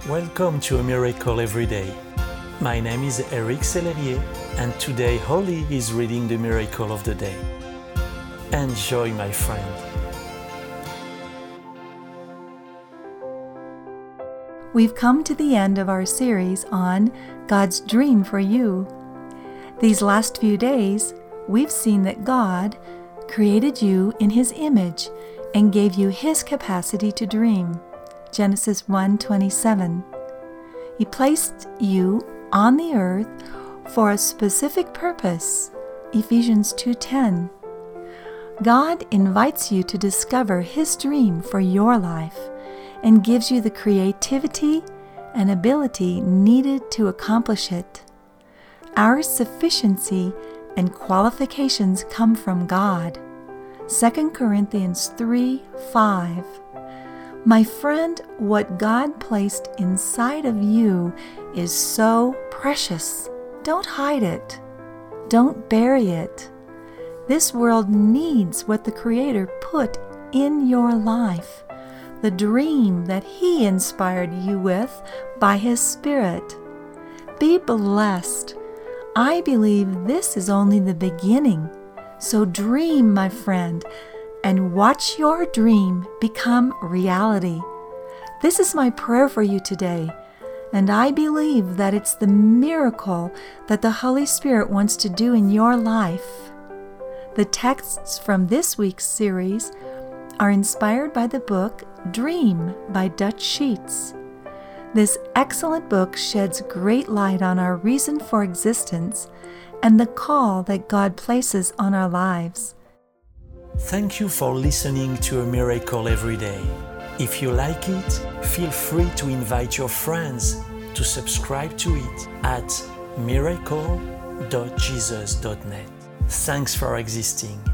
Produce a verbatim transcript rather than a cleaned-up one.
Welcome to A Miracle Every Day. My name is Eric Sellerier, and today Holly is reading the Miracle of the Day. Enjoy, my friend. We've come to the end of our series on God's dream for you. These last few days, we've seen that God created you in His image and gave you His capacity to dream. Genesis one twenty-seven. He placed you on the earth for a specific purpose. Ephesians two ten. God invites you to discover His dream for your life and gives you the creativity and ability needed to accomplish it. Our sufficiency and qualifications come from God. Second Corinthians three five. My friend, what God placed inside of you is so precious. Don't hide it. Don't bury it. This world needs what the Creator put in your life, the dream that He inspired you with by His Spirit. Be blessed. I believe this is only the beginning. So dream, my friend, and watch your dream become reality. This is my prayer for you today, and I believe that it's the miracle that the Holy Spirit wants to do in your life. The texts from this week's series are inspired by the book Dream by Dutch Sheets. This excellent book sheds great light on our reason for existence and the call that God places on our lives. Thank you for listening to A Miracle Every Day. If you like it, feel free to invite your friends to subscribe to it at miracle dot jesus dot net. Thanks for existing.